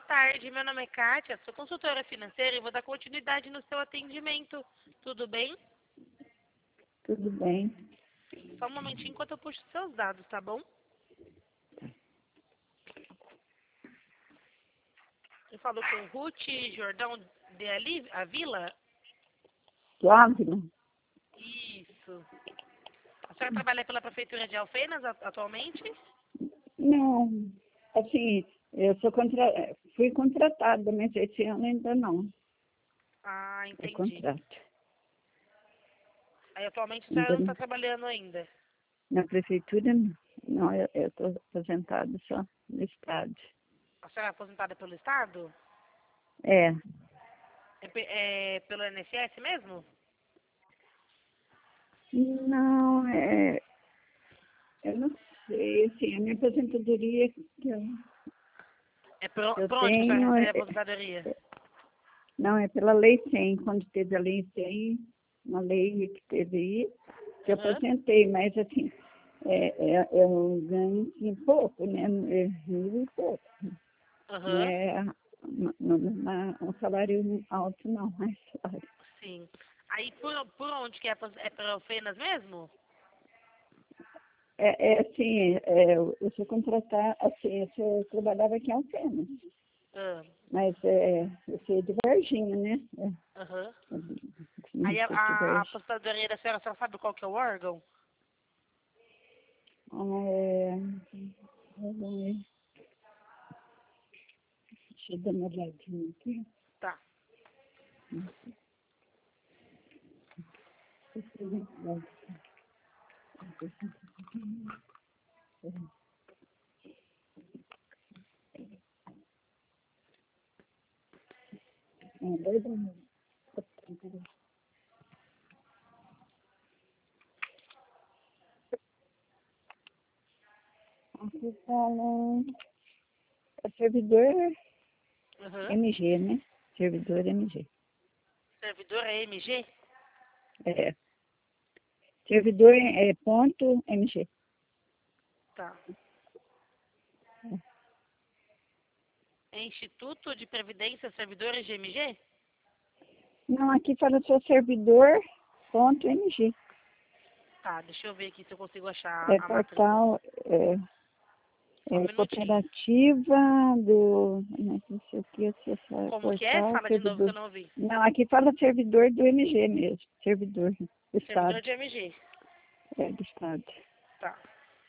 tarde, meu nome é Kátia, sou consultora financeira e vou dar continuidade no seu atendimento. Tudo bem? Tudo bem. Só um momentinho enquanto eu puxo seus dados, tá bom? Eu falo com Ruth Jordão de Avila? Ávila? Isso. A senhora trabalha pela Prefeitura de Alfenas atualmente? Não, assim, fui contratada, mas esse ano ainda não. Ah, É entendi. contrato. Aí atualmente a senhora Ainda não está não. trabalhando ainda? Na prefeitura, não, eu estou aposentada só no estado. A senhora é aposentada pelo Estado? É, É pelo INSS mesmo? não, eu não sei, assim, a minha aposentadoria que É por eu onde que a senhora tenho, recebe a aposentadoria? não, é pela Lei 100, quando teve a Lei 100, uma lei que teve aí, que eu Aham. aposentei, mas assim, eu ganho assim, pouco, né? Mil e pouco. Não Aham. é um salário alto, não, mas salário. Sim. Aí por onde que é? É por Alfenas mesmo? Assim, eu sou contratada, assim, eu trabalhava aqui em Alfenas, Ah, mas eu sou de Varginha, né? aham. Aí Município de a Varginha. aposentadoria da senhora, a senhora sabe qual que é o órgão? Vamos ver, deixa eu dar uma olhadinha aqui. Tá. Dois minutos. Aqui fala, é servidor Aham. MG, né? Servidor MG. Servidor é MG? É, servidor é ponto MG. Tá. É Instituto de Previdência Servidores de MG? Não, aqui fala só servidor ponto MG. Tá, deixa eu ver aqui se eu consigo achar É a matrícula. portal, Só um minutinho. cooperativa do, não sei o que, acessar, Como que é? portal, Fala de novo que servidor. eu não ouvi. Não, aqui fala servidor do MG mesmo, servidor do Servidor Estado, de MG. do Estado. Tá.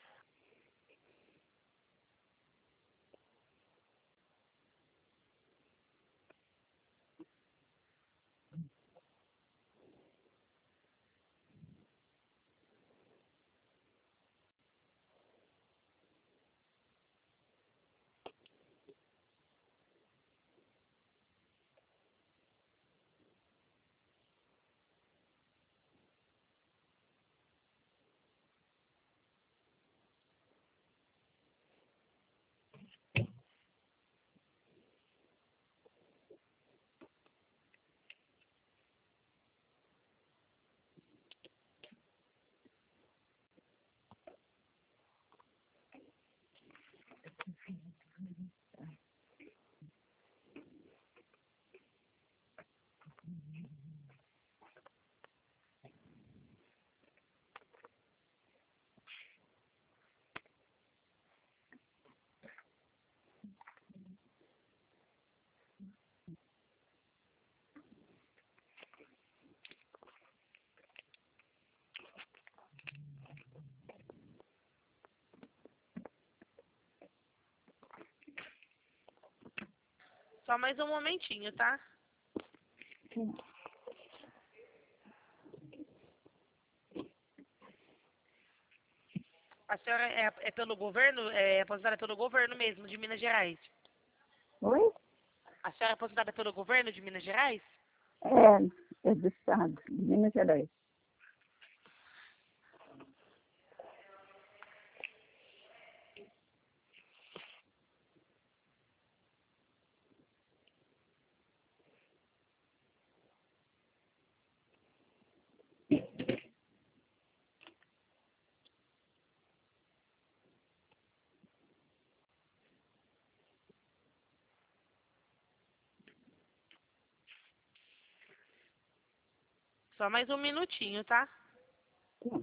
Só mais um momentinho, tá? A senhora é pelo governo, é aposentada pelo governo mesmo, de Minas Gerais. Oi? A senhora é aposentada pelo governo de Minas Gerais? É do Estado, de Minas Gerais. Só mais um minutinho, tá? Tá.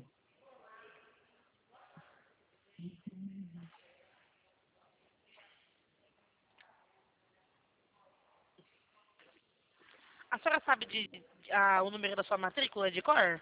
A senhora sabe o número da sua matrícula de cor?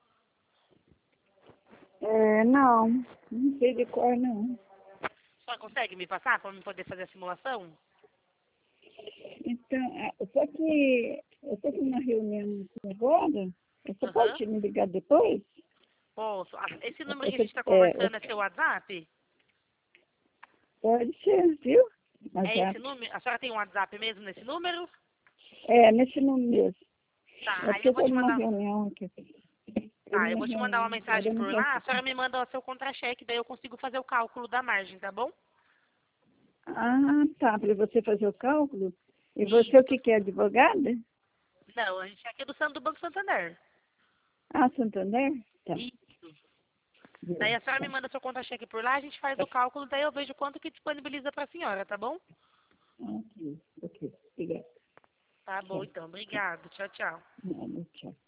Não, não sei de cor, não. A senhora consegue me passar para eu poder fazer a simulação? Então, só que eu estou com uma reunião aqui agora. Você Aham. pode me ligar depois? Posso. Esse número que a gente Você, está conversando é seu WhatsApp? pode ser, viu? É esse WhatsApp. número? A senhora tem um WhatsApp mesmo nesse número? Nesse número mesmo. Tá, É aí porque eu eu vou estou te numa mandar. reunião aqui. Estou Tá, eu numa vou te mandar uma reunião agora, mensagem eu não por lá, a posso. senhora me manda o seu contra-cheque, daí eu consigo fazer o cálculo da margem, tá bom? Ah, tá, para você fazer o cálculo. E você o Isso. que quer, advogada? Não, a gente é aqui do Banco Santander. Ah, Santander? Tá. Isso. Daí a senhora me manda seu contra-cheque por lá, a gente faz o cálculo, daí eu vejo quanto que disponibiliza pra senhora, tá bom? Ok, ok. Obrigada. Tá bom, Tchau. então. Obrigado. Tchau, tchau. Nada, tchau.